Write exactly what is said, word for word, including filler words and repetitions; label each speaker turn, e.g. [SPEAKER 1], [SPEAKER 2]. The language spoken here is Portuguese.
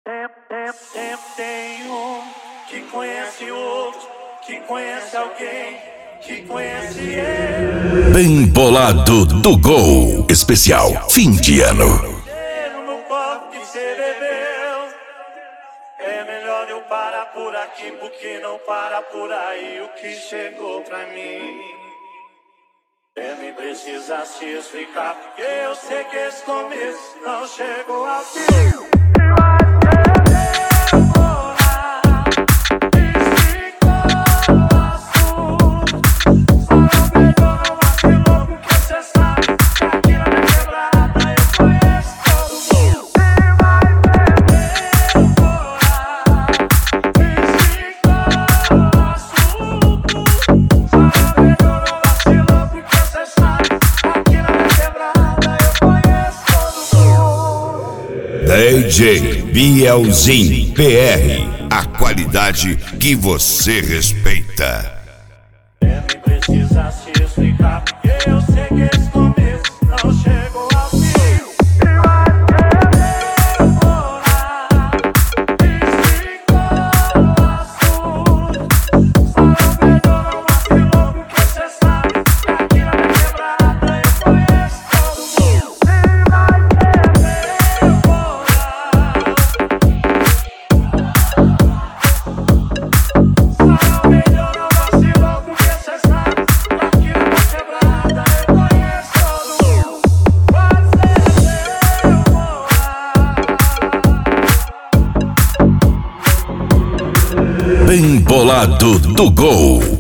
[SPEAKER 1] Tem, tem, tem, tem um que conhece outro, que conhece alguém, que conhece ele.
[SPEAKER 2] Bem bolado do Gol. Especial fim de ano.
[SPEAKER 1] No copo que cê bebeu. É melhor eu parar por aqui, porque não para por aí o que chegou pra mim. É, nem precisa se explicar, porque eu sei que esse começo não chegou ao fim.
[SPEAKER 2] D J Bielzinho P R, a qualidade que você respeita.
[SPEAKER 1] Nem precisa se explicar, porque eu sei que esse começo não chegou ao fim.
[SPEAKER 2] Bem bolado do Gol.